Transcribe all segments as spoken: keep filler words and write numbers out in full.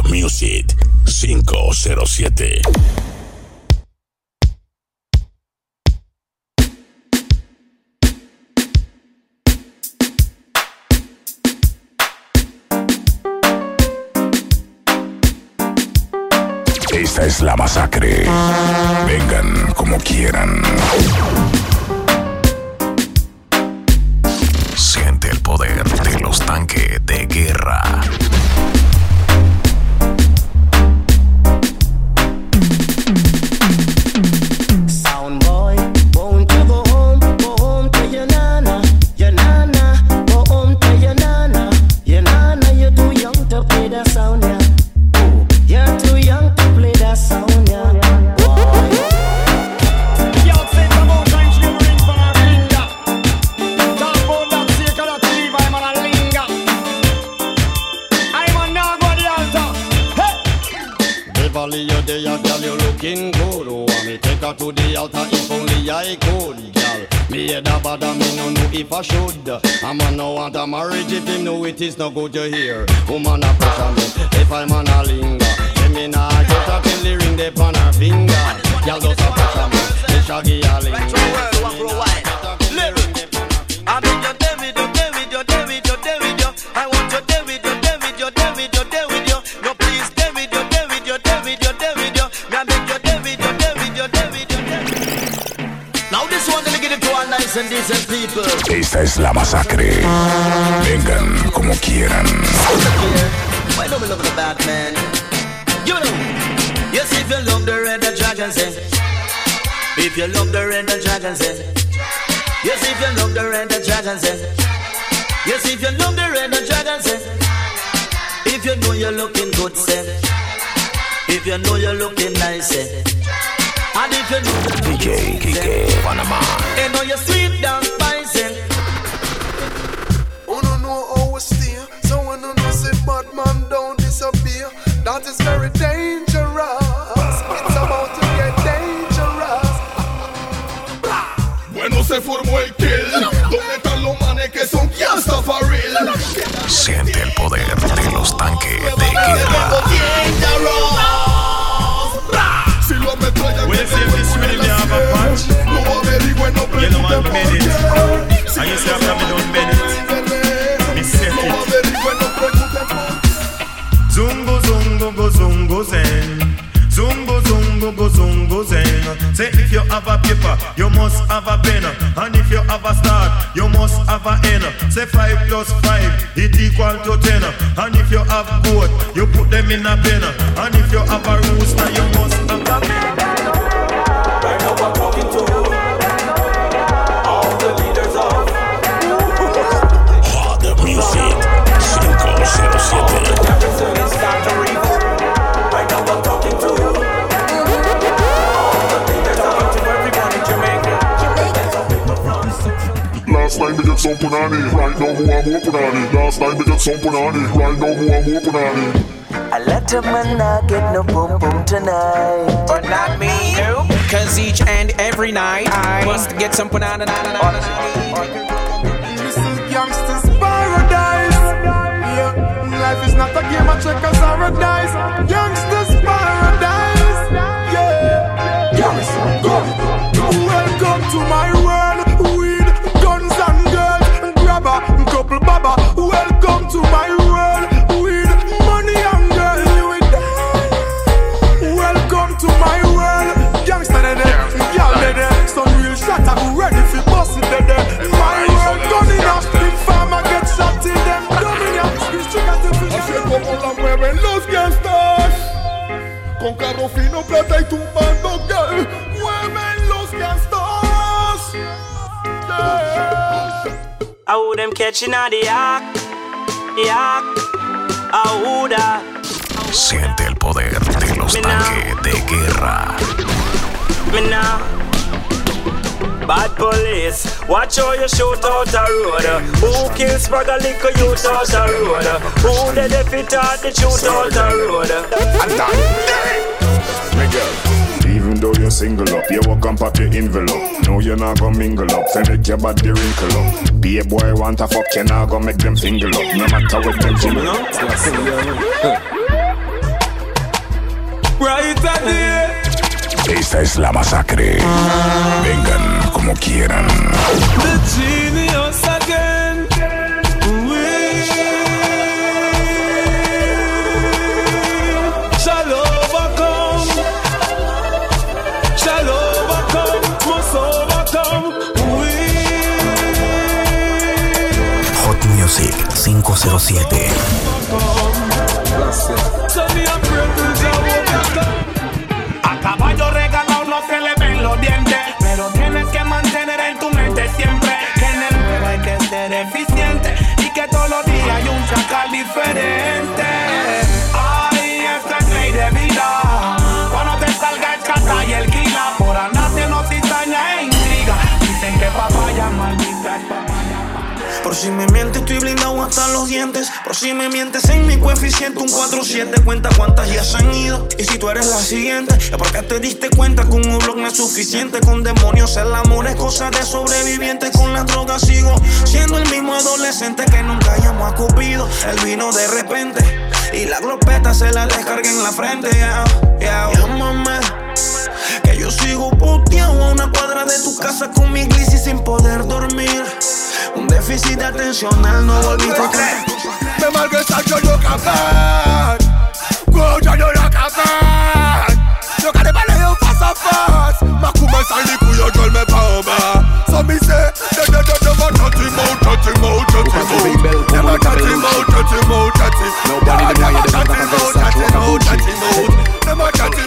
Music cinco cero siete. Esta es la masacre. Vengan como quieran. Siente el poder de los tanques de guerra. To the altar, if only I could, girl. Me head a bad and me no know if I should. A man no want a marriage if him know it is no good to hear. Woman a pressure me, if I man a linger. Say me nah get a till the ring dey on her finger. Girl just a pressure me, me shaggy a linger. I mean you day with you, day with you, day with you, day with you. I want you day with you, day with you, day with you, day with you. No please day with you, day with you, day with you, day with you. Me a make you day with you, day with you, day with you. Now this one gonna get it to all nice and decent people. Esta es la masacre. Vengan como quieran. Why don't we love the bad man? You know, yes if you love the red the dragon say. If you love the red the dragon say. Yes if you love the red the dragon say. Yes if you love the red the dragon say. If you know you're looking good say. If you know you're looking nice say. And if you know D J Kike Panama. And know you're sweet down spicy. Oh no know how we steer. So when you know say bad man don't disappear. That is very dangerous. It's about to get dangerous. Bueno se formó el kill. ¿Dónde están los manes que son gangsta for real? Siente el poder de los tanques de guerra. Si lo ametrallan, well, see if this really me have a punch. No averigüen, no You know man, pregunten me made it. And you say after me done bend it. Me set No it. averigüen, no pregunten. Zungo, zungo, go, zungo, zen. Zungo, zungo, go, zungo, zen. Say if you have a paper, you must have a pen. And if you have a start, you must have a end. Say five plus five, it equal to ten. And if you have goat, you put them in a pen. And if you have a rooster, you must have a pen. Right now I'm talking to all the leaders of Hard Music cinco cero siete. Jefferson and Factory. Right now I'm talking to all the leaders of to everyone in Jamaica. Last night we get some punani, right now who I'm more punani. Last night we get some punani, right now who I'm more punani. I let a man not get no boom boom tonight, but not me. No. Cause each and every night I must get some banana. This is gangsta's paradise. Yeah, life is not a game of checkers or a dice. Gangsta's paradise. Yeah, gangsta, go. Welcome to my world. Weed, guns and girls, grabber, couple baba. Welcome to my world. Weed, money and girls. Welcome to my world. Gangsta de de, y'all de de. Some real shot I'm ready for bust it de de. My world gunning up. Big farmer get shot till them dummy up. Así es como la mueven los gangsters. Con carro fino, plata y tumbando girl. Mueven los gangsters. Yeah. How them catching on the act, the act, how that. Siente el poder de los tanques de guerra. Me now, bad police, watch how you shoot out the road. Who kills Sprague a little youth out the road? Who the defeat out the shoot out the road? And that, me girl. Even though you're single up, you walk and pop your envelope. No, you're not gonna mingle up, say make your body wrinkle up. Be a boy want a fuck, you not gonna make them finger up. No matter what them jingle up. Esta es la masacre. Vengan como quieran. The genius again. We shall overcome. Shall overcome. Must overcome. We Hot Music cinco cero siete. A caballo regalado no se le ven los dientes, pero tienes que mantener en tu mente siempre que en el juego hay que ser eficiente y que todos los días hay un chacal diferente. Ay, esta es ley de vida. Cuando te salga el chata y el kila, por andar haciendo cizaña e intriga, dicen que papaya maldita es papaya. Por si me mientes estoy blindado hasta los dientes. Por si me mientes en mi coeficiente un cuatro siete. Cuenta cuántas ya se han ido. Y si tú eres la siguiente, es porque te diste cuenta que un blog no es suficiente. Con demonios el amor es cosa de sobreviviente. Con las drogas sigo siendo el mismo adolescente que nunca llamó a Cupido. Él vino de repente y la glopeta se la descarga en la frente. Yeah, yeah, llámame, que yo sigo puteado a una cuadra de tu casa con mi glis y sin poder dormir. Un déficit atencional, no volviste a creer. Mais malgré ça, je ne cap pas. Gros, je ne cap pas. Je garde pas les face à face. Ma commence à l'écouille, je le mets pas en bas. So me say, de de de de ma tati mo, tati mo, tati mo. De ma tati mo, tati mo, tati. De ma tati mo, tati mo, tati mo. De ma tati,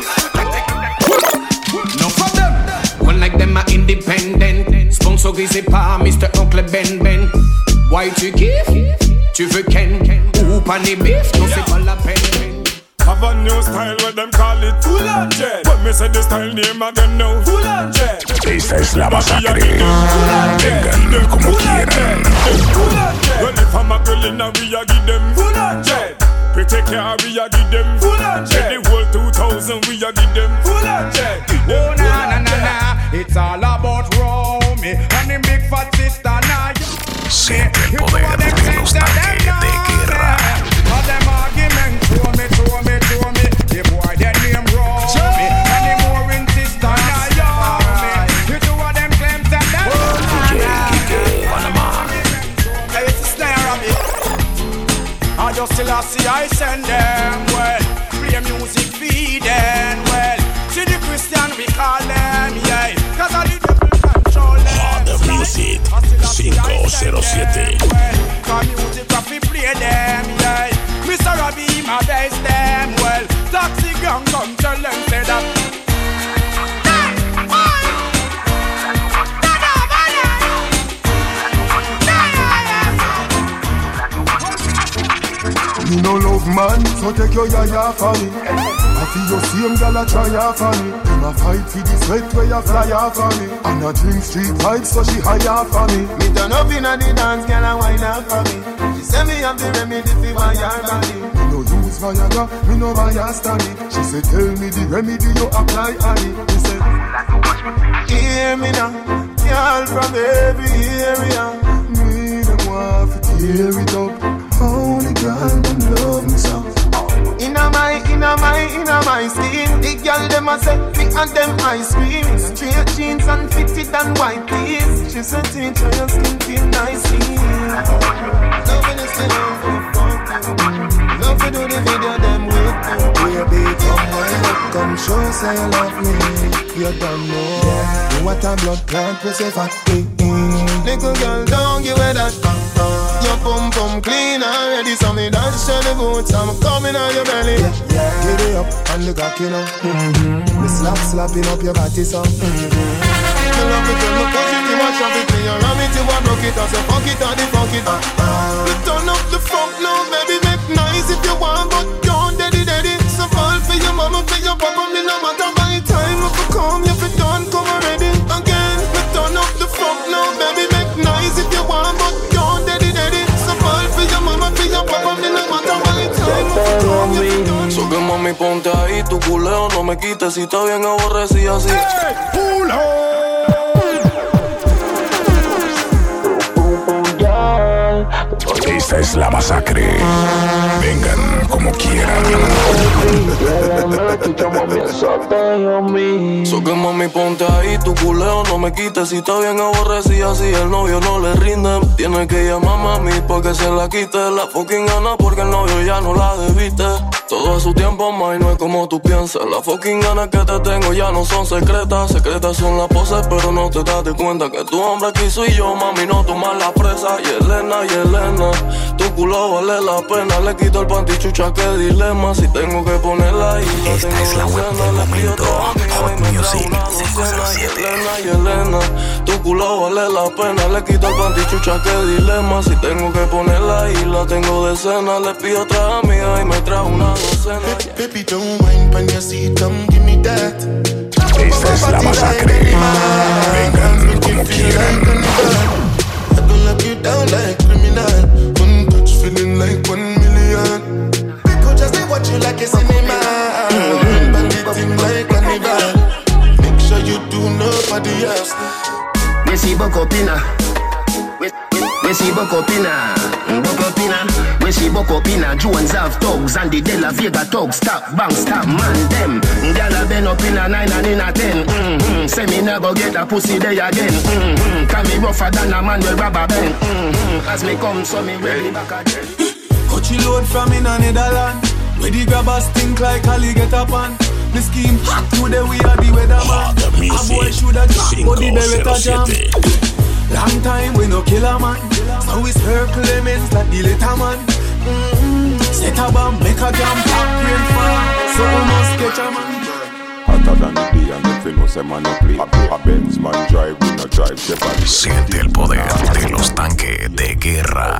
tati. No for them. One like them are independent. Sponsor grisé par mister Oncle Ben Ben. Why tu kiffes? Tu veux Ken? Ou pas ni bif? Non c'est pas la peine. Have a new style where them call it Full on Jet. When me say the style name again now Full on Jet. Esta es la masacre. Vengan como quieran. Well if I'm a girl in a we a give them Full on Jet. Pretty car we a give them Full on Jet. The whole two thousand we a give them Full on Jet. Oh na na na na. It's all about Romy and the big fat sister now. Siente el poder de los tanques de guerra. All them arguments throw me, throw me, throw me. The boy that name Romy and the more in sister now you me. You two of them claims that them. D J Kike Panama. Hey, it's a snare on me. I just still I see I send them well. Play music feed them well. See the Christian we call them, yeah. Cause I the devil control them. Hot Music cinco cero siete. Cause music that we play them, yeah. Mister Robbie, my best them well. Taxi gang come tell them say that. You no love man, so take your yaya for me. I feel your same girl a try for me. Them a fight for the sweat where you fly for me. And a drink street vibes so she higher for me. Me turn up inna the dance, girl a wine up for me. She say me have the remedy for my yard body. Me no use Viagra, me no Viagra. She say tell me the remedy you apply on it. Me say hear me now, girl from every area. Me them want to tear it up. Only girl them love me so. Inna my, inna my, inna my skin. The girl them a say fit and them ice cream. Straight jeans and fitted and white tees. She said teacher your skin feel nice. Love when you say love for fuck. Love to do the video them with you. Baby come wind up, come show say you love me. You don't know. You what a blood clot we say fat. Little girl don't give her that. Your pum pum clean already, so me dance to the boots. I'm coming on your belly. Yeah, yeah. Get it up and the cocky now. Mm-hmm. Me slap slapping up your body so. Mm-hmm. You love it when you push it, you watch off it. Me you ram it, you want broke it, I say fuck it or the fuck it. Uh-uh. We turn up the funk now, baby, make nice if you want, but don't daddy daddy. So fall for your mama, for your papa, me no matter by time. If you come, if you don't come already. Again, we turn up the funk now, baby, make nice if you want, but don't daddy. So que mami ponte ahí, tu culeo no me quites si está bien aborrecida así. Esta es la masacre. Vengan como quieran. So que mami ponte ahí, tu culeo no me quites. Si está bien aborrecida, si el novio no le rinde, tiene que llamar a mí pa' que se la quite. La fucking gana porque el novio ya no la debiste. Todo a su tiempo, ma, y no es como tú piensas. Las fucking ganas que te tengo ya no son secretas. Secretas son las poses, pero no te das de cuenta que tu hombre quiso y yo, mami, no tomas la presa. Y Elena, y Elena, tu culo vale la pena. Le quito el pantichucha, qué dilema. Si tengo que ponerla ahí, la Esta tengo es la web del momento. Hot Music cinco cero siete. Elena, y Elena, tu culo vale la pena. Le quito el pantichucha, qué dilema. Si tengo que ponerla ahí, la tengo de cena. Le pido otra amiga y me trae una docena. Baby, don't mind when you see them, give me that. Esta es la masacre. Vengan como quieran. I gon' lock you down like criminal. One touch feeling like one million. People just they watch you like a cinema. Bandit thing like carnival. Make sure you do nobody else. We see Bokopina. We see Bokopina. Bokopina. We see Bokopina. Jones have thugs and the De La Vega thugs. Stop, bang, stop, man, them. Gyal been up in a nine and in a ten. Mm-hmm. Say me never get a pussy day again. Mm-hmm. Can me rougher than a man with rubber band. Mm-hmm. As me come, so me ready back again. Coachy load from in a Netherland. Where the grabbers think like Ali get up on. The scheme hot today we are the weatherman. A boy shoulda drop, but the Beretta jam. Long time we no kill a man. So we circle lemons like the little man. Mm-hmm. Set a bomb, make a jam, pop rain fall. So we must catch a man. Hotter than the day and if you know say man no play. A Benz man drive, we no drive Chevrolet. Siente el poder de los tanques de guerra.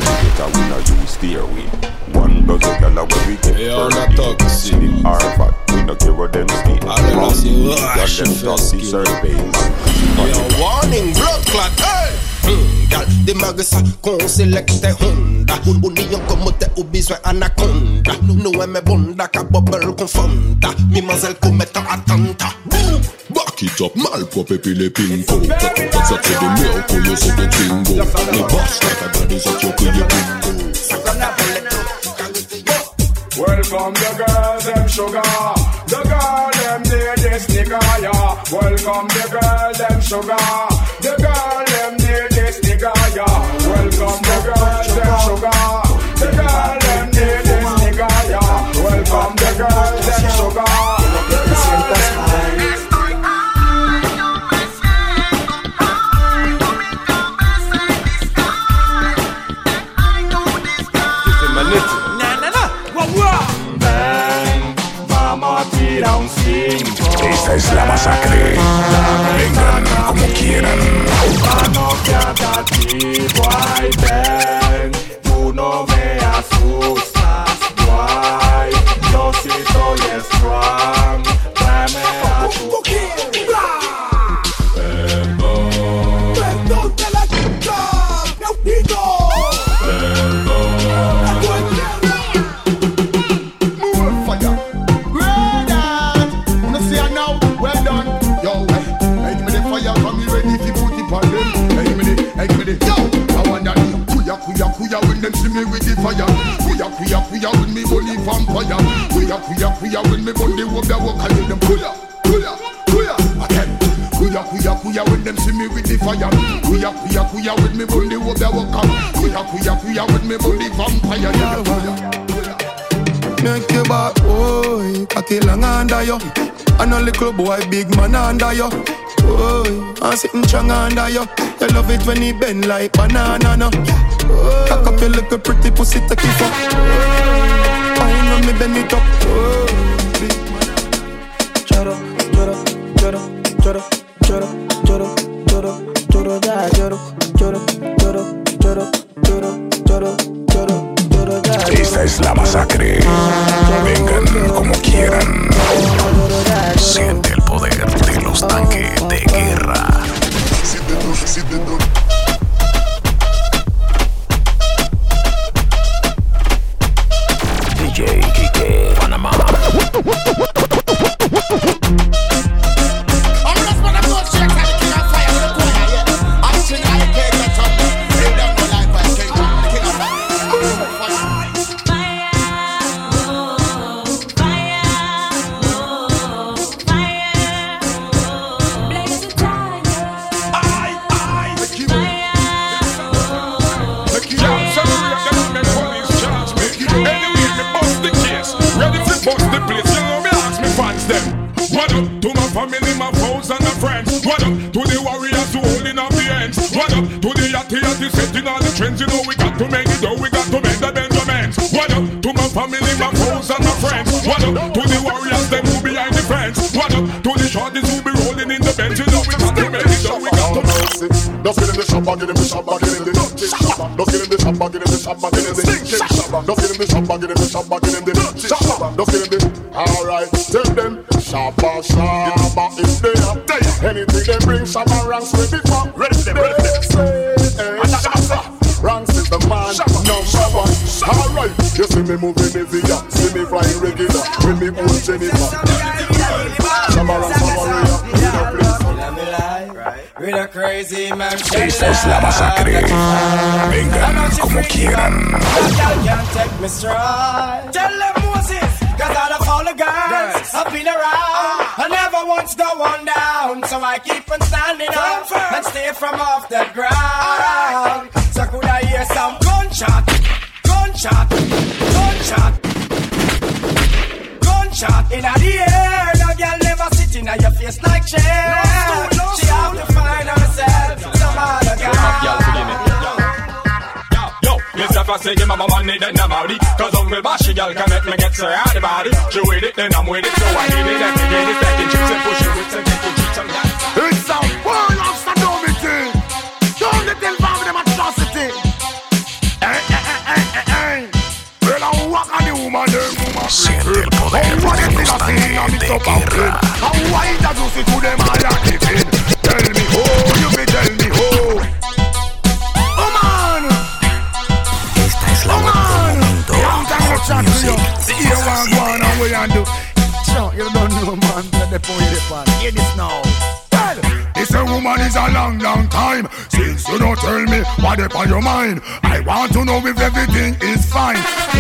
One dozen gala when we get first. See the Harvard, we no care what them steal. Got them dusty surveys. Warning, blood clot, hey! Hmm, gal, des magasins qu'on sélecte Honda. Union comme t'es au besoin anaconda. Nous aimons bonda, qu'à bubble confonda. Mimazelle commettant attentat. Back it up, mal propre puis les pinko. Quand ça fait des meilleurs couilles, c'est des tingo. Les boss, quand t'as des autres, y'a que des bingo. Welcome the girls, them sugar. The girl, them need this nigga, yeah. Welcome the girl, them sugar. The girl, them need this nigga, yeah. Welcome the girl, them sugar. The girl, them need this nigga, yeah. Welcome the girl, them sugar. The sientas mal. Esta es la masacre. Vengan como quieran. Tú no me asustas, guay. Yo sí soy strong. Dame a tu perdón. Perdón de la chica. Nautito. When them see me with the fire, kuya kuya kuya when me bully vampire, kuya kuya kuya when me bully walk the walk and them kuya kuya kuya again, kuya kuya kuya when them see me with the fire, kuya kuya kuya when me bully walk the walk, kuya kuya kuya when me bully vampire, yeah kuya. Make your back, boy, cocky long under you. And a little boy, big man under you. Boy, I'm sitting strong under you. You love it when he bend like banana, no. Oh, cock up your little pretty pussy, take it up. Oh, I know me bend it up. Oh, choro, choro, choro, choro, choro, choro, choro, choro, ya, choro, choro, choro, choro, choro, choro, choro, choro, ya. Esta es la masacre. Vengan como quieran. Siente el poder de los tanques de guerra. Bust the place, you know me ask me fans them. What up to my family, my foes and my friends? What up to the warriors who holding up the ends? What up to the yachty yachty setting all the trends? You know we got to make it though, we got to make the Benjamins. What up to my family, my foes and my friends? What up to the warriors, them who behind the fence? What up to the shorties who be rolling in the bench? You know we got to make it though, we got to make it. Just get in the shop, get in the shop, get in the dirty shop. Just get in the shop, get in the shop, get in the stinking shop. Just get in the shop, get in the shop, get in the dirty shop. Just get in the. Alright, tell them shabba shabba if they are there. Anything they bring, shabba ranks ready for. Ready for them, ready for them. Ranks is the man, number one. Alright, you see me moving easier, see me flying regular. When me own Jennifer. Shabba ranks are warrior. Esta es la masacre. Vengan como quieran. Tell them Moses, cause all of all the girls have been around. I never once go one down, so I keep on standing up and stay from off the ground. So could I hear some gunshot, gunshot, gunshot, gunshot in the air? No girl never sitting on your face like chair. She have to find herself some other guy. If I say give my money, then I'm out. Cause Uncle Bashy girl can make me get so out the body. She with it, then I'm with it. So I need it every day. This taking trips and pushing whips and taking cheats and that. It's a world of sodomity. Don't let them bomb them atrocity. Eh, eh, eh, eh, eh, eh. Well, I walk on the woman, the woman. Siente el poder de los tanques de guerra. How why that you see to them all are giving? Tell me who, you be tell me who. You don't know, man. Let the point the part. Hear this now. Well, this a woman is a long, long time since you don't tell me what is on your mind. I want to know if everything is fine.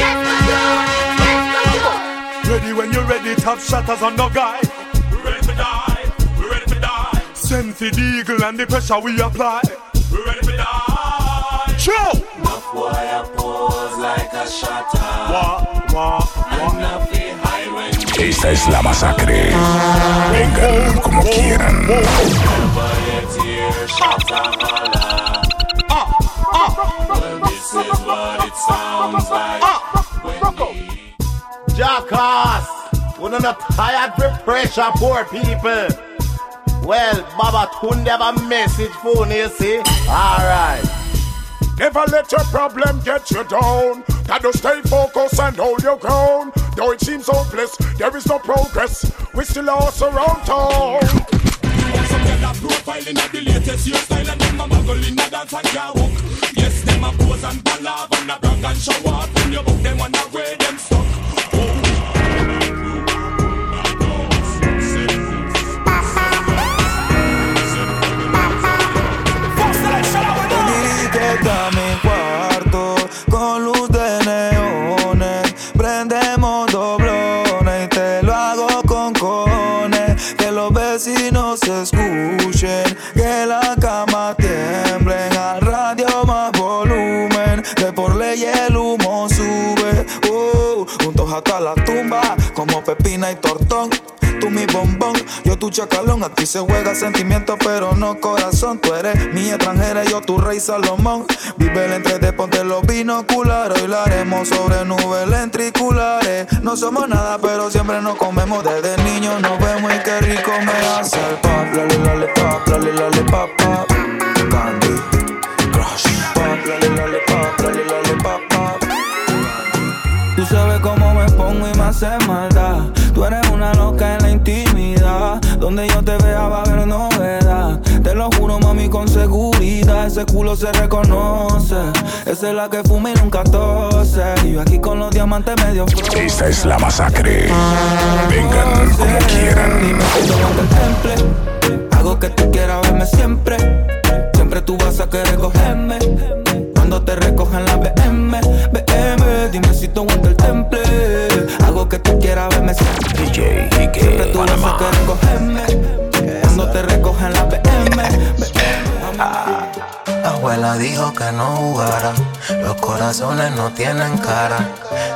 Ready when you're ready, top shatters on the guy. We're ready to die. We're ready to die. Send for the eagle and the pressure we apply. We're ready to die. Show. Enough boy I pose like a shatter. Wah, wah, wah. Esta es la masacre. Vengan como quieran. Jackass, we're not tired for pressure, poor people. Well, Baba Tunde have a message for you, see? Alright. Never let your problem get you down. Gotta stay focused and hold your ground. Though it seems hopeless, there is no progress. We still lost around town. Some girl a profiling at the latest hairstyle and them a muggle in a dance and can't walk. Yes, them a pose and palaver and a brag and show off. When you book them wonder where them stuck. A mi cuarto con luz de neones, prendemos doblones y te lo hago con cojones, que los vecinos escuchen, que la cama tiemblen, al radio más volumen, que por ley el humo sube, uh, juntos hasta la tumba, como Pepina y Tortón. Tú mi bombón, yo tu chacalón. Aquí se juega sentimiento pero no corazón. Tú eres mi extranjera, yo tu rey Salomón. Vive el entre de ponte los binoculares. Hoy la haremos sobre nubes lentriculares. No somos nada pero siempre nos comemos. Desde niños nos vemos y qué rico me hace el pop. Lale lale pop, lale lale pop pop. Candy Crush. Pop, lale lale pop, lale lale pop pop. Tú sabes cómo me pongo y me hace maldad. Tú eres una loca en la intimidad. Donde yo te vea va a haber novedad. Te lo juro, mami, con seguridad. Ese culo se reconoce. Esa es la que fuma y nunca tose. Y yo aquí con los diamantes medio froze. Esta es la masacre. Vengan como quieran. Dime si te vas del temple. Hago que tú quieras verme siempre. Siempre tú vas a querer cogerme. Cuando te recojan la B M, B M. Dime si te aguanta el temple. Hago que tú quieras verme siempre. D J Ike Siempre tú vas a querer cogerme. Cuando te recojan la B M, B M. Ah. Abuela dijo que no jugara. Los corazones no tienen cara.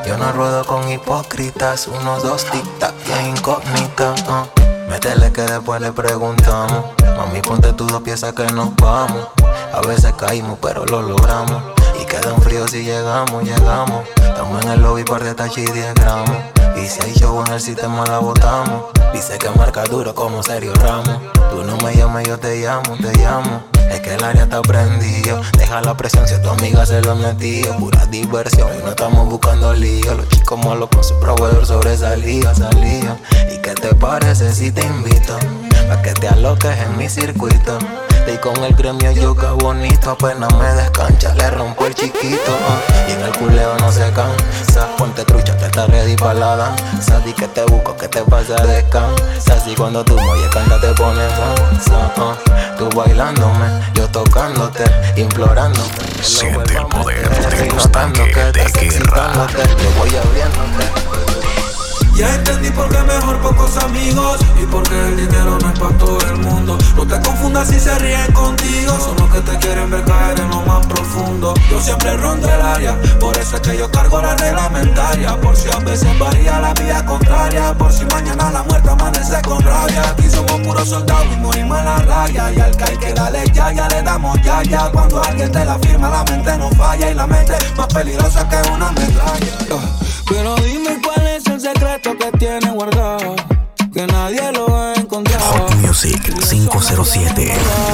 Yo no ruedo con hipócritas, unos dos tic-tac y incógnita. uh. Métele que después le preguntamos. Mami, ponte tus dos piezas que nos vamos. A veces caímos, pero lo logramos. Y quedan fríos si llegamos, llegamos. Estamos en el lobby, par de tachis y diez gramos. Y si hay show en el sistema la botamos. Dice que marca duro como Sergio Ramos. Tú no me llames, yo te llamo, te llamo. Es que el área está prendido. Deja la presión si a tu amiga se lo ha metido. Pura diversión y no estamos buscando lío. Los chicos malos con su proveedor sobresalía, salía. ¿Y qué te parece si te invito? Pa' que te aloques en mi circuito. Y con el gremio yuca bonito. Apenas me descancha, le rompo el chiquito. uh. Y en el culeo no se cansa. Ponte trucha que está ready pa' la danza. Di que te busco, que te pasa descansa. Así cuando tú me canta te pones mansa. uh. Tú bailándome, yo tocándote, implorándote. Siente el poder de los tanques de guerra. Te voy abriéndote. Ya entendí por qué mejor pocos amigos y por qué el dinero no es para todo el mundo. No te confundas si se ríen contigo, son los que te quieren ver caer en lo más profundo. Yo siempre rondo el área, por eso es que yo cargo la reglamentaria. Por si a veces varía la vía contraria, por si mañana la muerte amanece con rabia. Aquí somos puros soldados y morimos en la raya. Y al caer que dale ya, ya le damos ya, ya. Cuando alguien te la firma la mente no falla. Y la mente más peligrosa que una metralla. Pero dime cuál es el secreto que tiene guardado, que nadie lo ha encontrado. Hot Music cinco cero siete.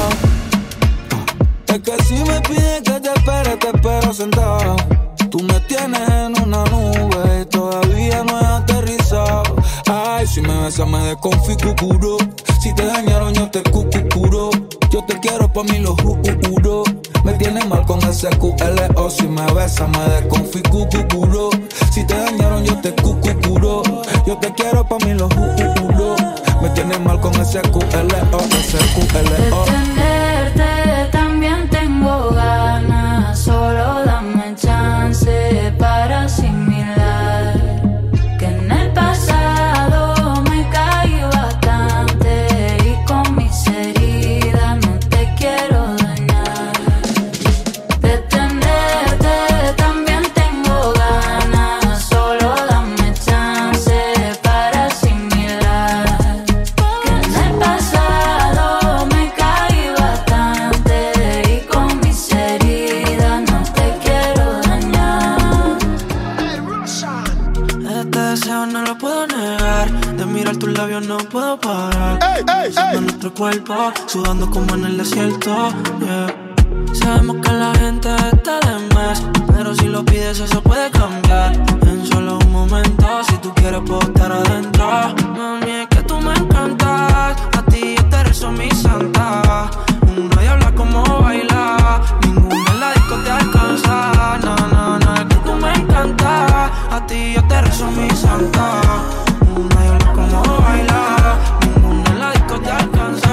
Es que si me pides que te espere, te espero sentado. Tú me tienes en una nube y todavía no he aterrizado. Ay, si me besas me desconfiguro. Si te dañaron yo te cucucuro. Yo te quiero pa' mí lo juro. Me tienes mal con ese Q L O. Si me besas me desconfiguro. Si te dañaron yo te cucucuro. Yo te quiero pa' mí lo juro. Me tienes mal con ese Q L O, ese Q L O. De tenerte también tengo ganas. Solo dame chance para asimilar que en el pasado me caí bastante y con mis heridas no te quiero dañar. De tenerte también tengo ganas. Solo dame chance para asimilar que en el pasado me caí bastante y con mis heridas no te quiero dañar. Este deseo no lo puedo negar. De mirar tus labios no puedo parar. Ey, ey, ey. Nuestro cuerpo sudando como en el desierto. Yeah. Sabemos que la gente está de más, pero si lo pides eso puede cambiar en solo un momento. Si tú quieres puedo estar adentro. Mami, es que tú me encantas. A ti yo te rezo mi santa. Nadie habla como bailar. Ninguna en la disco te alcanza. No, no, no, es que tú me encantas. A ti yo te rezo mi santa. Nadie habla como bailar. Ninguna en la disco te alcanza.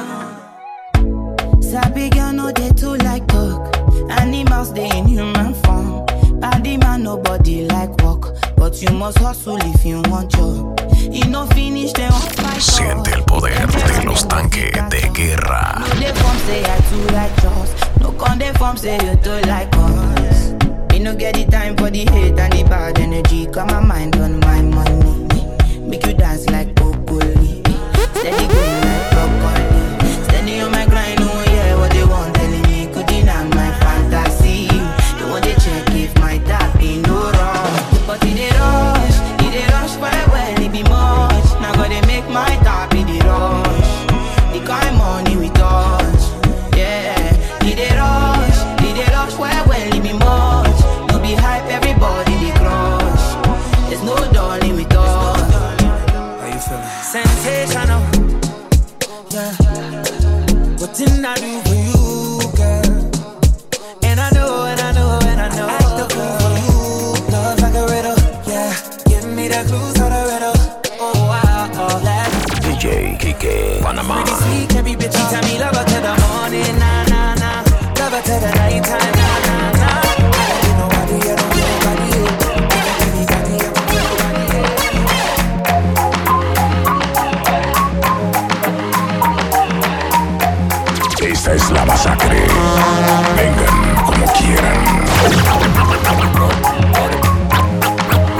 Sabi girl no dey too like talk. Animals dey in human form. Body man nobody like work, but you must hustle if you want job. You no finish they won't fight. Siente el poder de los tanques de guerra. No dey form say I too like trust. No con dey form say you too like us. Me no get the time for the hate and the bad energy. Got my mind on my money. Make you dance like broccoli. Steady going like broccoli. Steady on my grind, oh yeah, what they want telling me could deny my fantasy. They want to check if my tap be no wrong. But it dey rush, it dey rush well well, it be much. Now gotta make my tap be the rush. The kind money we touch, yeah. It dey rush, it dey rush well well, it be much. No be hype, everybody dey crush. There's no darling with us. How you feeling? Sensational, yeah. What did I do for you, girl? And I know, and I know, and I know. Act the fool for you. Love like a riddle, yeah. Give me the clues to the riddle. Oh, wow, oh, that. D J Kike Panama. Pretty sweet, every bitch, you tell me love her to the morning, nah, nah, nah. Love her to the night time, nah, nah, nah. I don't need nobody, I don't need nobody. Anybody, I don't need nobody. Esta es la masacre. Vengan como quieran.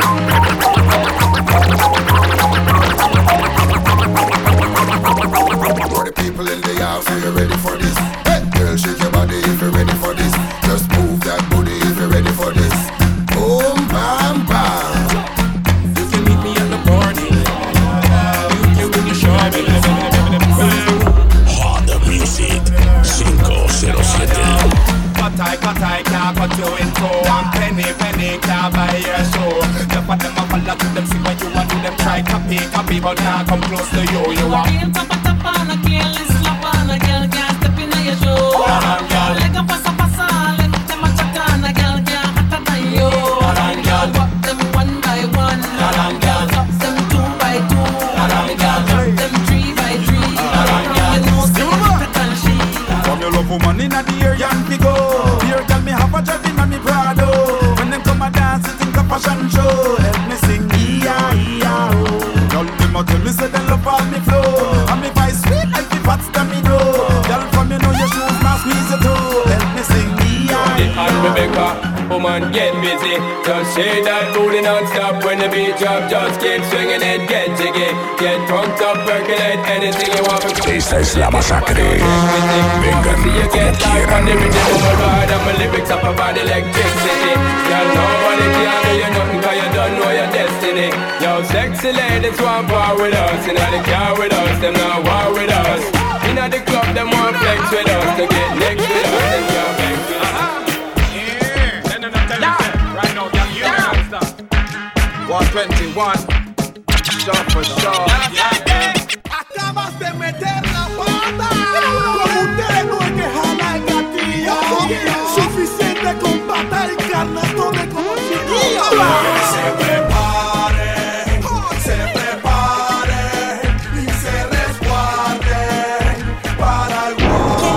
pick a people can't come close to you. You are game tap a tap on a careless slap on a girl can't step in your shoe. Like a pasa pasa, let them a check on a girl can't hotter than you. Drop them one by one, drop them two by two, drop them three by three. You know say hotter than she. From your love woman inna the air, Yankee go. Here tell me have a job in me Prado. When them come a dance, it think a fashion show. Help me sing E I E I O. Tell them a tell me say they love all me flow. And me voice sweet like the fats that me do. Girl from me know your shoes now squeeze your toe. Help me sing E I E I O. Rebecca, woman get busy. Just shake that booty non-stop when the beat drop. Just keep swinging it, get jiggy. Get drunk up, percolate anything you want. Esta es la masacre. Vengan como quieran. My lyrics up about electricity. Y'all nobody can do you nothing cause you don't know your destiny. Yo, sexy ladies want war with us. Inna the car with us, them not war with us. Inna the club, them want flex with us. To get next with us, them can't flex with us. Right now, y'all hear me understand. one twenty-one, shot for shot. Acabas de meter la pata. Como ustedes no es que jala el gatillo. Suficiente con pata y carnato de como chiquillo. Se prepare, se prepare y se resguarde para el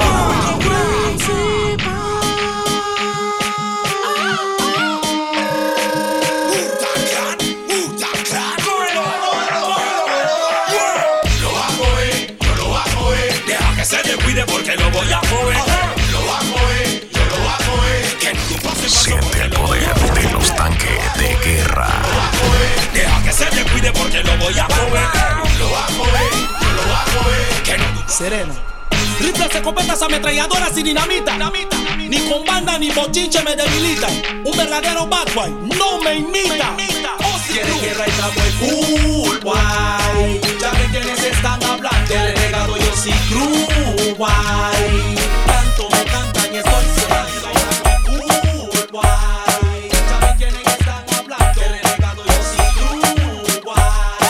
porque lo voy a mover. Lo voy a mover, yo lo voy a mover. Que no pase. Siente el poder de los tanques de guerra. Lo voy a mover. Deja que se te cuide porque lo voy a mover. Lo voy a mover, yo lo voy a mover. Que no. Sereno. Rifles, escopetas, ametralladoras y dinamita. dinamita. Ni con banda ni bochinche me debilitan. Un verdadero bad boy no me imita. Oh, si quiere guerra y estamos en full guay. Ya ven quienes están hablando. El renegado yo sí cruel guay. Tanto me cantan y estoy cerrando. Full guay. Ya ven quienes están hablando. El renegado yo sí cruel guay.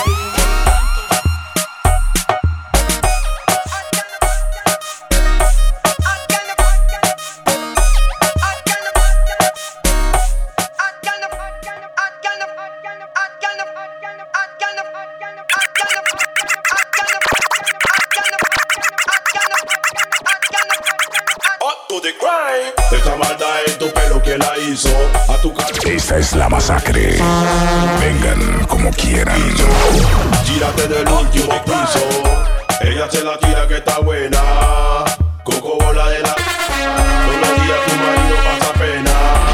Esta maldad en tu pelo que la hizo. A tu cabeza. Esta es la masacre. Vengan como quieran. Gírate del último piso. Ella se la tira que está buena. Coco bola de la. Todos los días tu marido pasa pena.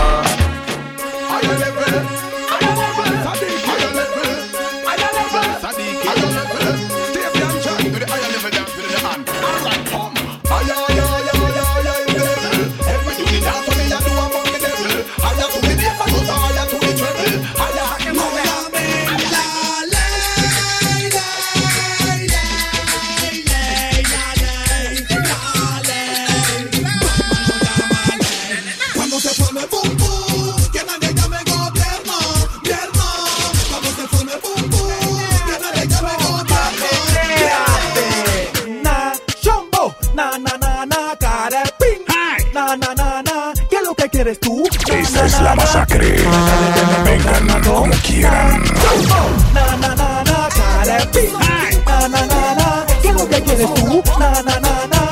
¿Quieres tú? Esta es la masacre. Vengan como quieran. Na na na na, cara pin. Na na na na, ¿qué es lo que quieres tú? Na na na na.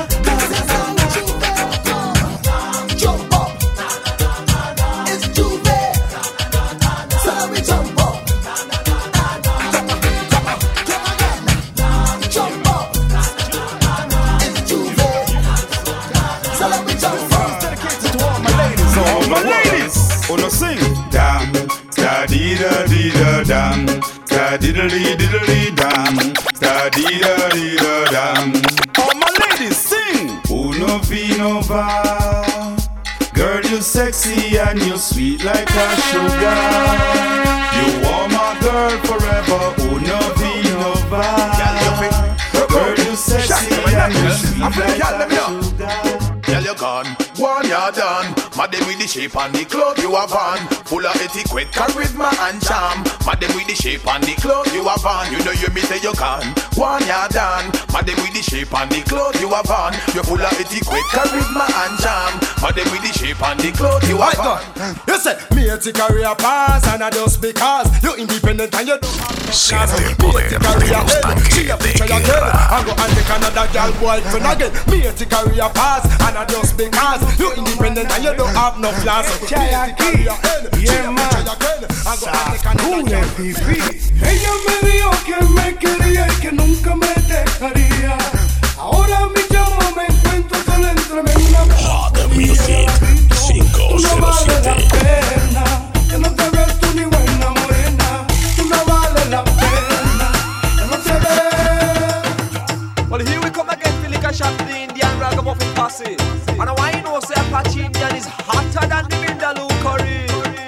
Dam, da diddly diddly dam, da dee da dee da dam. All my ladies sing. Uno vino va. Girl, you sexy and you sweet like a sugar. You are my girl forever. Uno vino va. Girl, you sexy and you sweet like a sugar. Girl, you gone, one you're done. Mad them with the shape and the clothes you have on. Full of etiquette, charisma and charm. Mad them with the shape and the clothes you have on. You know you me say you can. One ya done. Mad them with the shape and the clothes you have on. You're full of etiquette, charisma and charm. Mad them with the shape and the clothes you have on. You say me a career pass and I just because you independent and you don't have no Siente el poder de los tanques de guerra. I go and take another girl boyfriend again. Me a career pass and I just because you independent and you don't have no plans. So me a career end. Yeah man. I go and take another girl. Ella me dijo que me quería y que nunca me dejaría. Ahora mi llamo me encuentro solo entre una. The Music cinco cero siete. Que no te ves tú ni buena morena. Tú no vales la pena. Que no te ves. Well, here we come again to lick a shot to the Indian ragamuffin posse. And I want you know say Apache Indian is hotter than the Vindaloo curry.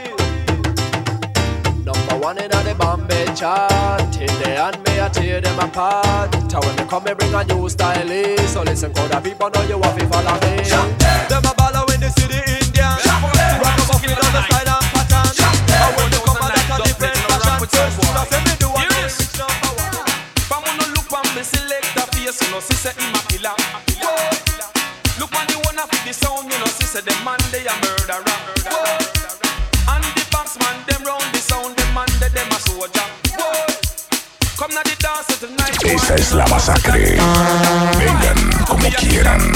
Number one in the Bombay chart. Till they and me I tear them apart. Till when they come me bring a new style. So listen, cause the people know you have to follow me. Them a baller when they see the Indian. Ragamuffin on the style and pattern. And when they come out that's a different fashion. So I say me do what you reach number one. From when you look on me select the face. You know see say him a killer. Look when you wanna fit the sound. You know see say the man they a murderer. And the boss man them round the sound. The man they them a soldier. Come na the dance tonight. Esta es la masacre. Vengan como quieran.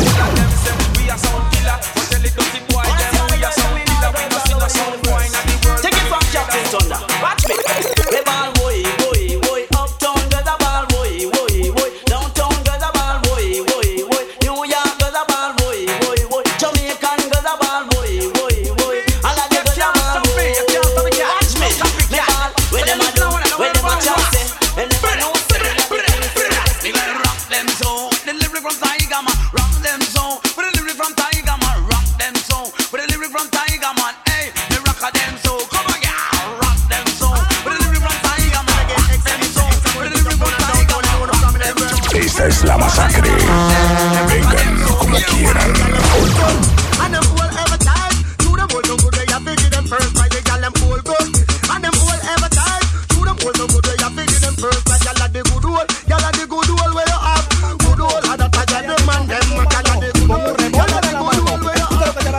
Take it from Captain Thunder. Watch me. We ball boy, boy, boy. Uptown girls a ball boy, boy, boy. Downtown girls a ball boy, boy, boy. New York girls a ball boy, boy, boy. Jamaican girls a ball boy, boy, boy. All of the girls a ball boy. Watch me. We ball. Where them a do? Where them a chat say? And if I know say, we gonna rock them so. Delivery from Tiger Man. Rock them so. Delivery from Tiger Man. Rock them so. Delivery from Tiger Man. Hey, me rock a them so. Come on, girl. Rock them so. Delivery from Tiger Man. Rock them so. Delivery from Tiger Man. Rock them so. Esta es la masacre. Vengan como quieran. And them all ever tight. To them all no good, they have to give them first. Why they call them all good? And them all ever tight. To them all no good, they have to give them first. Why y'all are the good old? Y'all are the good old where you have. Good old, and that's why them man them. Y'all are the good old. Y'all are the good old where you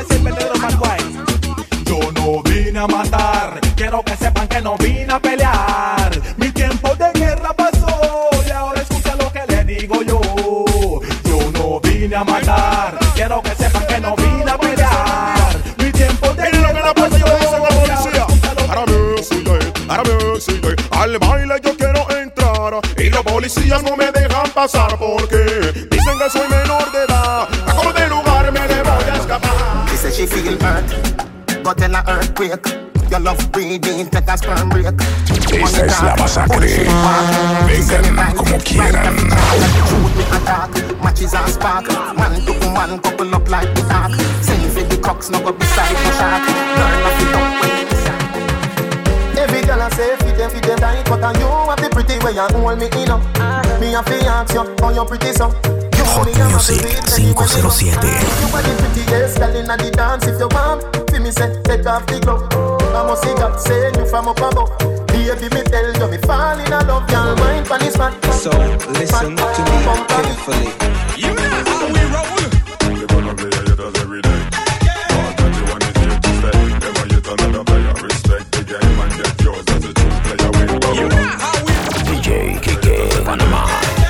have. Yo no vine a matar, quiero que sepan que no vine a pelear. Mi tiempo de guerra pasó y ahora escucha lo que le digo yo. Yo no vine a matar, quiero que sepan que no vine a pelear. Mi tiempo de guerra pasó y ahora escucha lo que Ahora me sigue, ahora me sigue. Al baile yo quiero entrar y los policías no me dejan pasar porque dicen que soy menor de edad. A como de lugar me le voy a escapar. She said she feel hurt, but in a earthquake. Your love breathing, take a sperm break. Esta es la masacre. Vengan como quieran. Matches and spark. Man to man, couple up like the ark. Sing for the cocks, no go beside the shark. Learn off it up when it's shark. Every girl I say, feed them, feed them tight. But on you have the pretty way you hold me in up. Me have to ask you, how you pretty so. Hot Music cinco cero siete. You are the prettiest girl in the dance. If you want, feel me say, take off the glove. I must see God say you from up above. Baby, me tell you, me fall in love. Y'all mind for this man. So listen to me carefully. You know how we roll. You're gonna play haters every day. But that you want is here to stay. Never yet another player. Respect the game and get yours as a true player. Win. You know how we D J Kike Panama.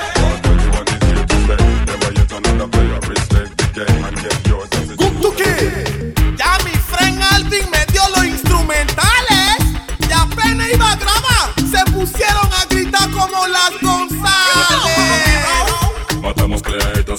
Ya mi friend Alvin me dio los instrumentales. Y apenas iba a grabar, se pusieron a gritar como las González. Matamos crédito.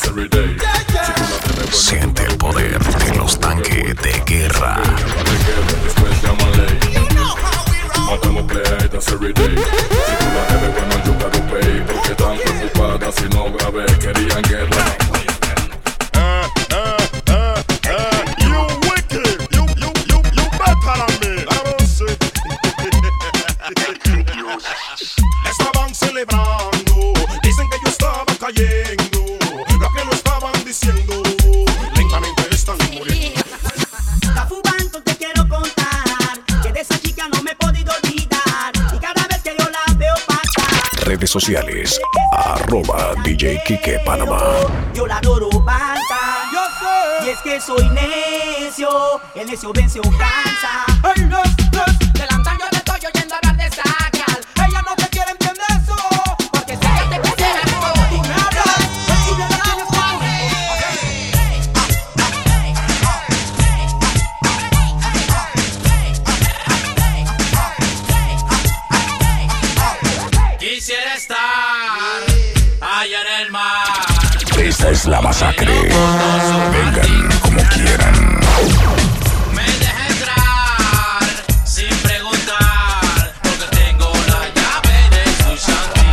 Redes sociales, arroba D J Quique Panamá. Yo la adoro banda. Yo sé. Y es que soy necio. El necio vence o cansa. Hey, no, no. Del antaño le estoy oyendo hablar de sacar. Ella no te quiere entender eso. Porque si ella te quisiera, tú me hablas. Y ya la tienes conmigo. Quisiera estar allá en el mar. Esta es la masacre. Vengan como quieran. Me deja entrar sin preguntar, porque tengo la llave de su shanty.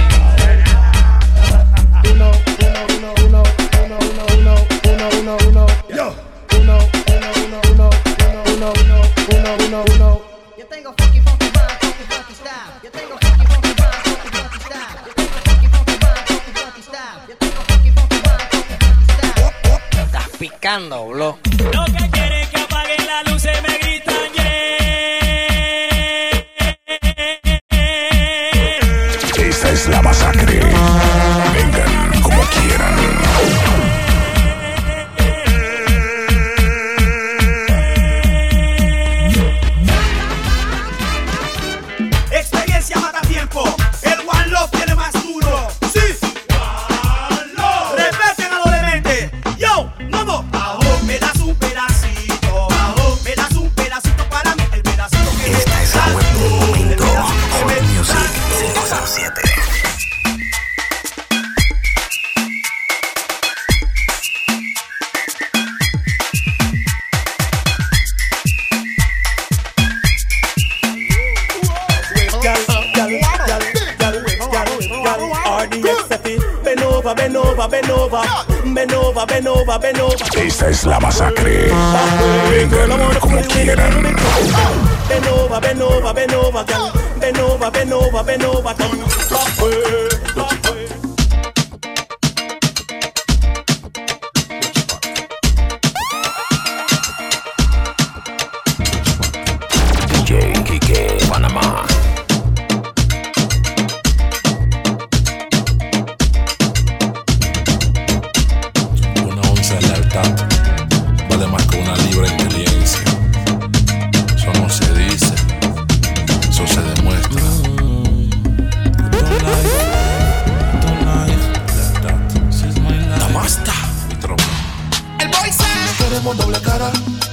Uno, uno, uno, uno, uno, uno, uno, uno, uno. Yo. Uno, uno, uno, uno, uno, uno, uno, uno, uno. Yo tengo funky, funky, vibe, funky, funky style. Yo tengo funky, funky, vibe, funky, funky style. Yo tengo funky, funky, vibe, funky, funky style. Yo tengo funky, funky, vibe, funky, funky style. Estás picando, bro. Lo que quiere que apaguen la luz y me gritan yeah. Esta es la masacre. Vengan como quieran. Experiencia mata tiempo. El One Love tiene más duro. Sí. One Love. Respeten a los dementes. Yo, vamos. Ajo, me das un pedacito. Ajo, me das un pedacito para mí. El pedacito que Esta es la web del momento. Hot Music cinco cero siete. Bend over, bend over, bend over, bend over, bend over, bend over. Esta es la masacre. Vengan como quieran. Bend over, bend over, bend over, girl. Bend over, bend over, bend over, girl. D J Quique Panamá. Una onza de lealtad vale más que una libra de inteligencia. Eso no se dice, eso se demuestra. Basta. Mi tropa. El boy sabe. Queremos doble cara.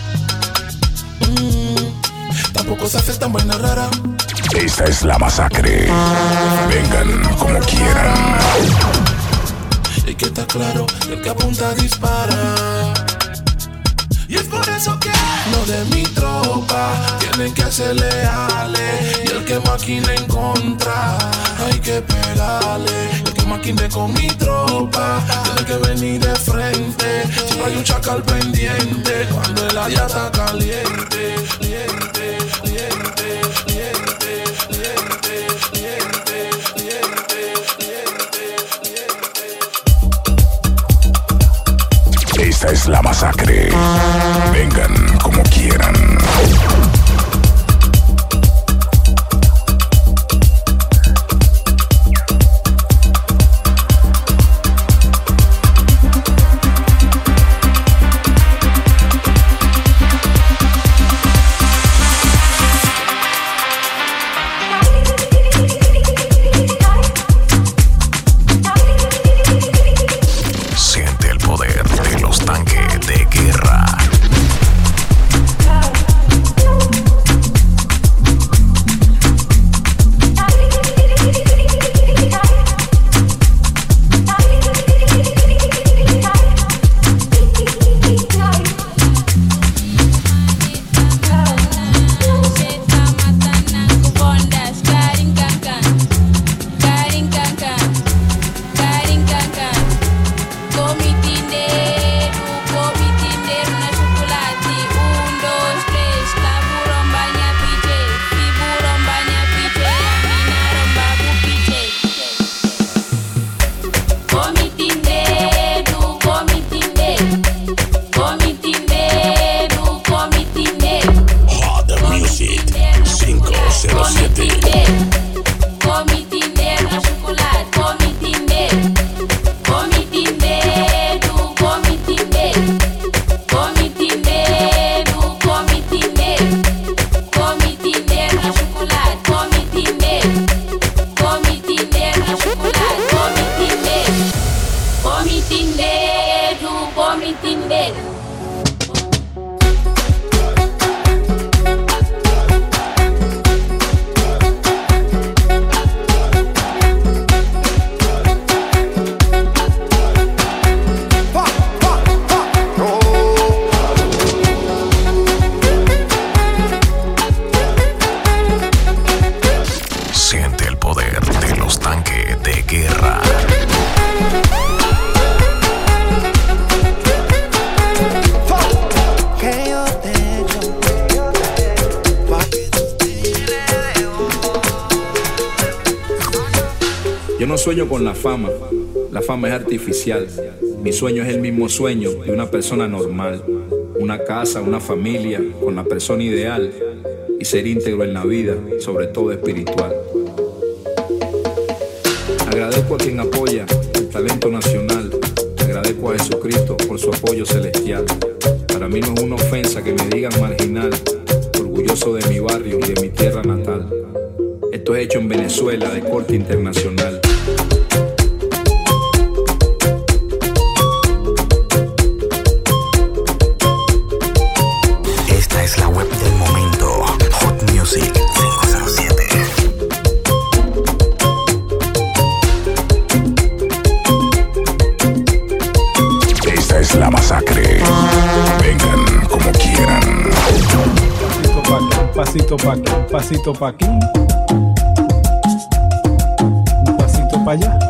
Mm, tampoco se hace tan buena rara. Esta es la masacre. Vengan como quieran. Y que está claro que el que apunta dispara. Y es por eso que los de mi tropa tienen que ser leales. Y el que maquine en contra, hay que pegarle. El que maquine con mi tropa tiene que venir de frente. Siempre hay un chacal pendiente cuando el área está caliente. Liente, liente, liente, liente, liente, liente, liente. Esta es la masacre. Vengan como quieran. Siente el poder de los tanques de guerra. no sueño con la fama, la fama es artificial. Mi sueño es el mismo sueño de una persona normal. Una casa, una familia, con la persona ideal y ser íntegro en la vida, sobre todo espiritual. Agradezco a quien apoya el talento nacional. Agradezco a Jesucristo por su apoyo celestial. Para mí no es una ofensa que me digan marginal, orgulloso de mi barrio y de mi tierra natal. Esto es hecho en Venezuela de corte internacional. Esta es la web del momento. Hot Music cinco cero siete. Esta es la masacre. Vengan como quieran. Pasito pa' aquí, un pasito pa' aquí, un pasito pa' allá,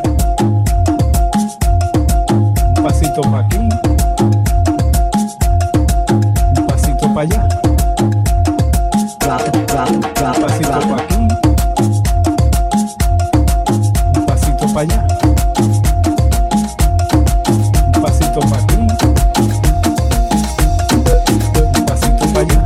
un pasito pa' aquí, un pasito pa' allá, un pasito pa' aquí, un pasito pa' allá, un pasito pa' aquí, un pasito pa' allá.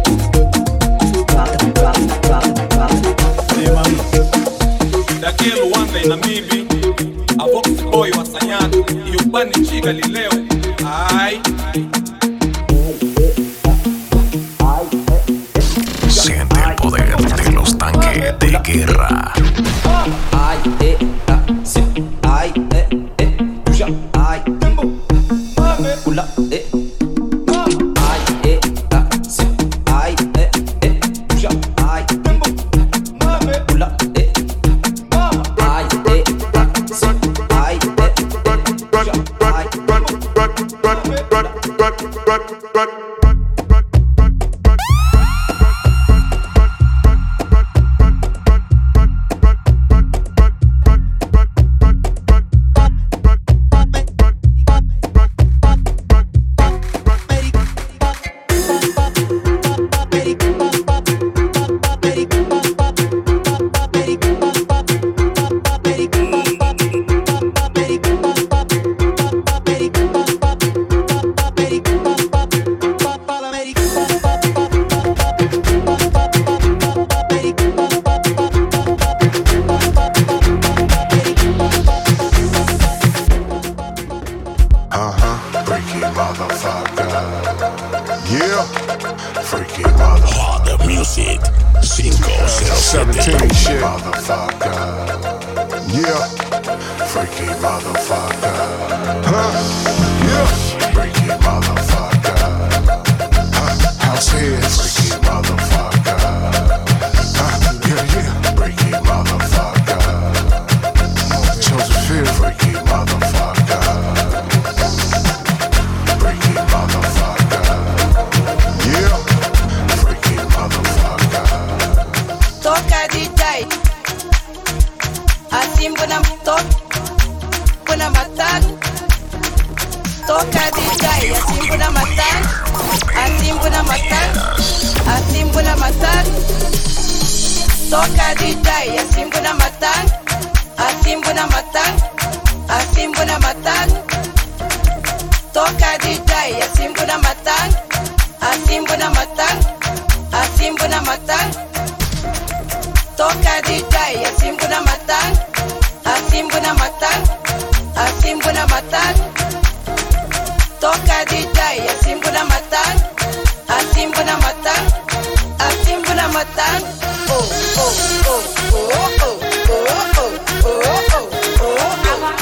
Aquí en Luanda y Namibi, a Vox Boy Wasanyana y Ubani Chica Galileo. Ay. Siente el poder de los tanques de guerra. Ay, eh, ah, sí. Ay, eh, eh, puya. Ay, tembo. Pula, eh. Ay, eh, ah, sí. Ay, eh, eh, puya. Ay, tembo. Pula, eh. Ay, eh, ah, sí. Ay, eh, eh, puya. Ay, seventeen shit. Motherfucker. Yeah. Freaky motherfucker. Huh? Yeah. Freaky motherfucker. Huh? House heads. Freaky motherfucker. Huh? Yeah, yeah. Freaky motherfucker. Josephine. Freaky motherfucker. Freaky motherfucker. Yeah. Freaky motherfucker. Toca D J, assim buna toc, buna matar. Toca D J, assim buna matar, assim buna matar, assim buna matar. Toca D J, assim buna matar, assim buna matar, assim buna matar. Toca D J, assim buna matar, assim buna matar, assim buna matar. Toca D J, assim buna matar, assim buna matar, assim buna matar. Toca D J, assim buna matar, assim buna matar, assim buna matar. Oh oh oh oh oh oh oh oh oh oh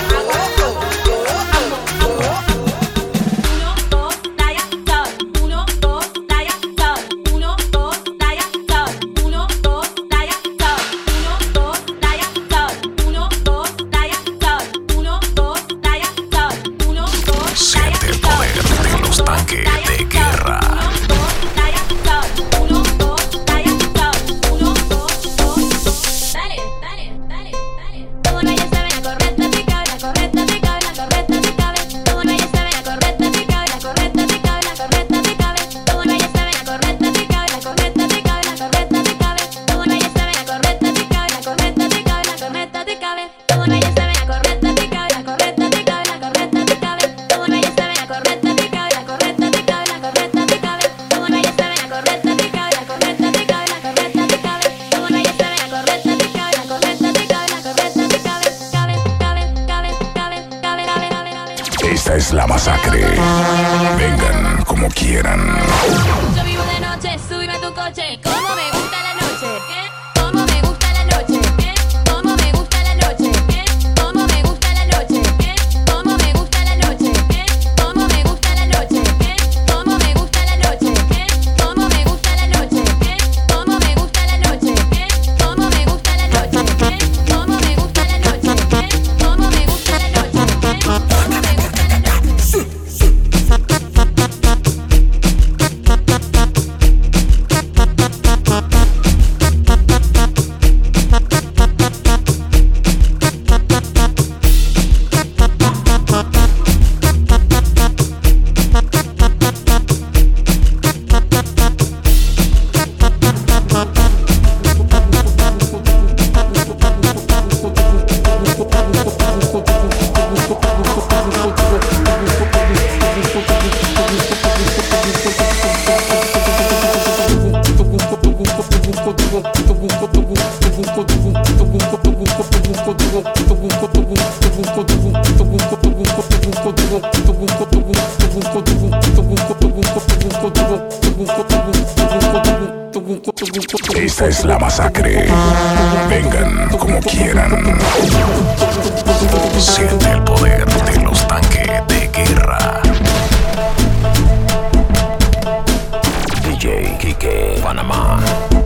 Siente el poder de los tanques de guerra. Dale, dale, dale, dale. Esta es la masacre. Vengan como quieran. Yo vivo de noche, súbeme a tu coche. Cómo me gusta la noche. ¿Qué? Cómo me gusta la noche. ¿Qué? Cómo me gusta la noche. ¿Qué? Cómo me gusta la noche. ¿Qué? Cómo me gusta la noche. ¿Qué? Cómo me gusta la noche. ¿Qué? Cómo me gusta la noche. ¿Qué? Cómo me gusta la noche. ¿Qué? Cómo me gusta la noche. ¿Qué? Cómo me gusta la noche. ¿Qué? Cómo me gusta la noche. ¿Qué? Cómo me gusta la noche. ¿Qué? Cómo me gusta la noche. Esta es la masacre. Vengan como quieran. Siente el poder de los tanques de guerra. D J Kike, Panamá.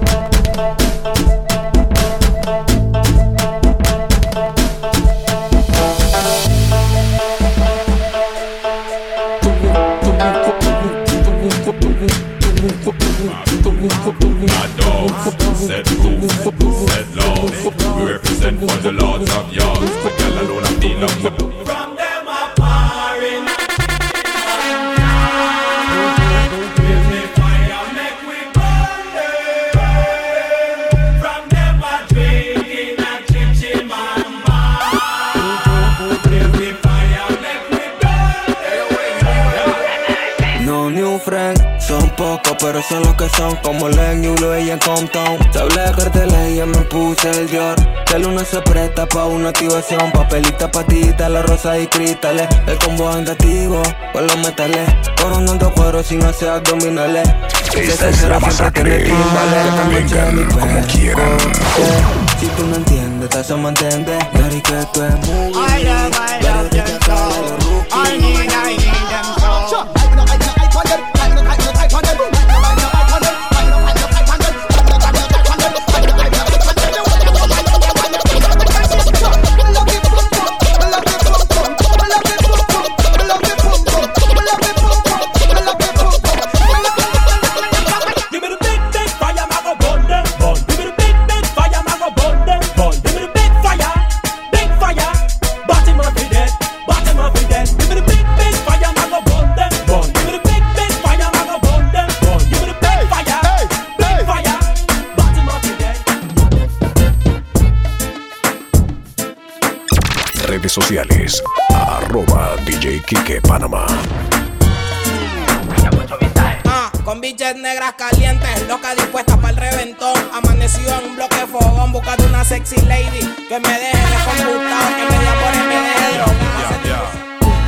Set roof, set laws. We represent for the lords of yards. The girl alone have been up with. From them a parring. Give me fire, make we burn them. From them a drinking and chinchin man bar. Give me fire, make we burn them. No new friend. Son pocos, pero son los que son. Como Len, Yulo y en Compton. Te hablé de carteles y ya me puse el Dior. Que el lunes se presta pa' una activación. Papelita, patita, la rosa y cristales. El combo andativo con los metales. Coronando cuero sin hacer abdominales. Esta es la masacre. Vengan como quieran. Si tú no entiendes, te hace mantente. Dari que tú es muy. I love, I love them so. I need, I need them so. Redes sociales, arroba D J Kike Panamá. Ah, con biches negras calientes, loca dispuesta para el reventón. Amanecido en un bloque de fogón, buscando una sexy lady que me deje de computado, que me dé amor y me deje droga.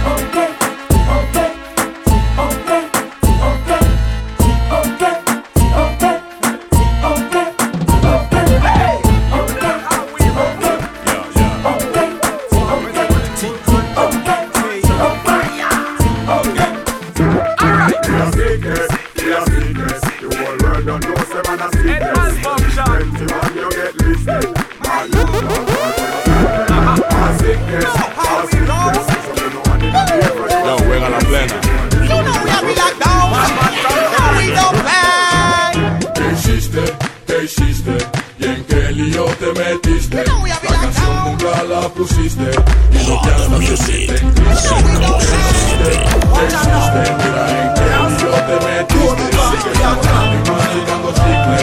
Pusiste y lo que hasta te siente. Te hiciste, mira en qué lío te metiste. Sigue sacando y masticando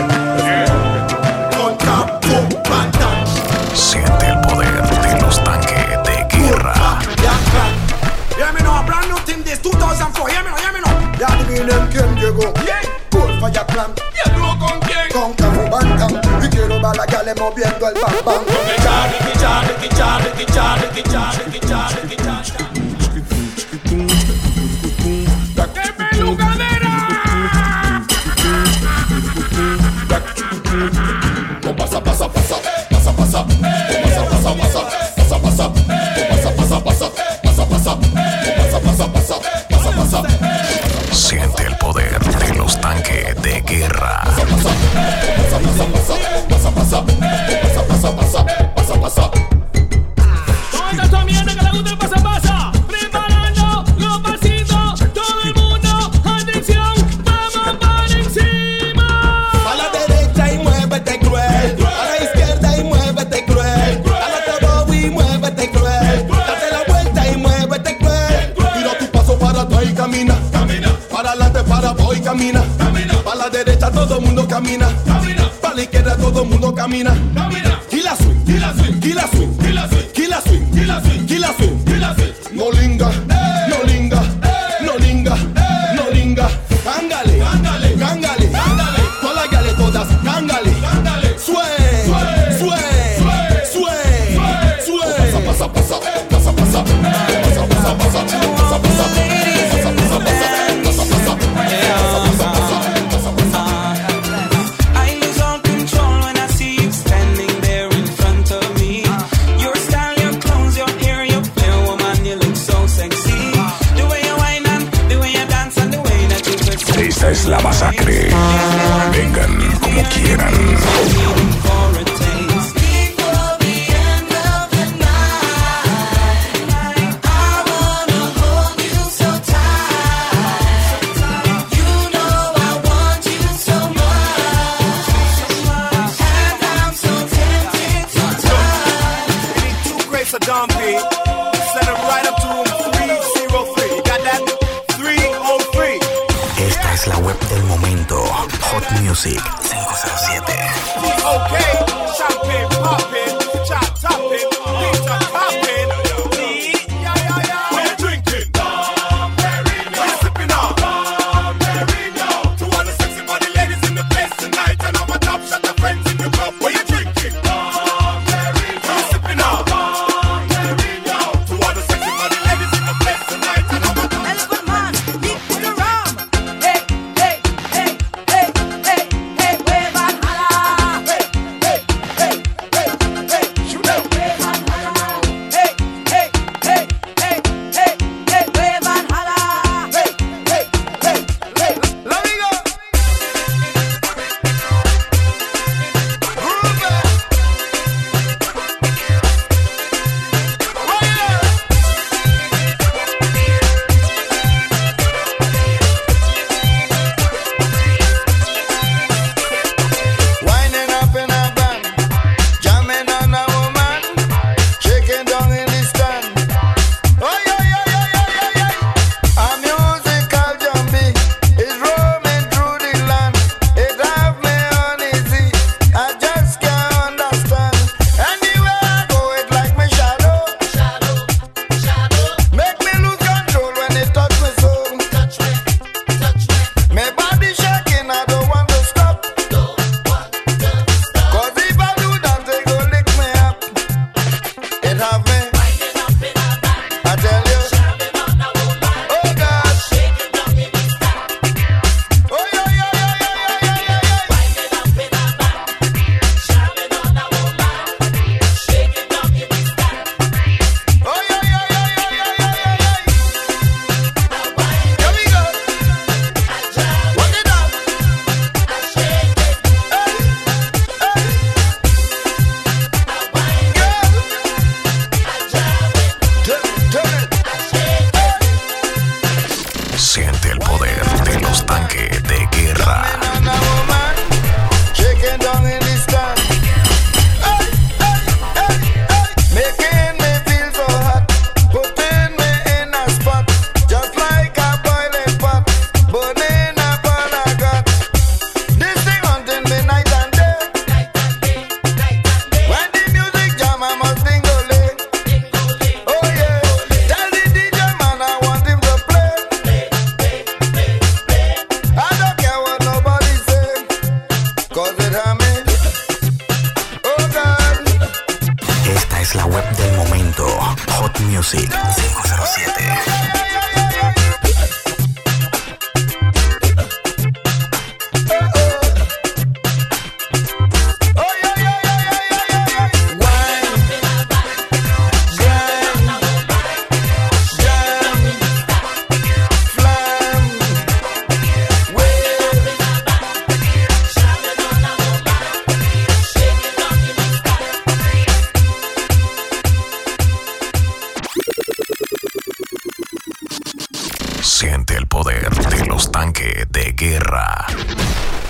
chicle. Siente el poder de los tanques de guerra. Hear me now, brand new thing this two thousand four. Hear me now, hear me now. Ya adivinen quién llegó. Cool Fire Clan. ¿Y tú con quién? Con Cafu Bantam. Y quiero ver a la gale moviendo el bam bam. la derecha todo el mundo camina, camina. Pa' la izquierda todo el mundo camina, camina. Killa swing, killa swing, killa swing, killa swing, killa swing, killa swing, killa swing, killa swing. No linga, no linga, no linga, no linga. Cángale, cángale, cángale, cángale. Todas las gales todas, cángale, cángale. Sway, sway, sway, sway. Pasa, pasa, pasa, pasa, pasa, pasa, pasa, pasa, pasa, pasa, pasa, pasa. Esta es la masacre. Vengan como quieran. Esta es la web del momento. Hot Music cinco cero siete. Okay, champagne poppin', chop toppin', pizza poppin'. Yeah, yeah, yeah. We're drinking Dom Perignon. We're sipping on Dom Perignon. To all the sexy body ladies in the place tonight, and all my top shot the friends in the club. We're drinking Dom Perignon. We're sipping on Dom Perignon. To all the sexy body ladies in the place tonight, and all my top shot the friends in the club. We're Siente el poder de los tanques de guerra. Esta es la web del momento. Hot Music cinco cero siete. Siente el poder de los tanques de guerra.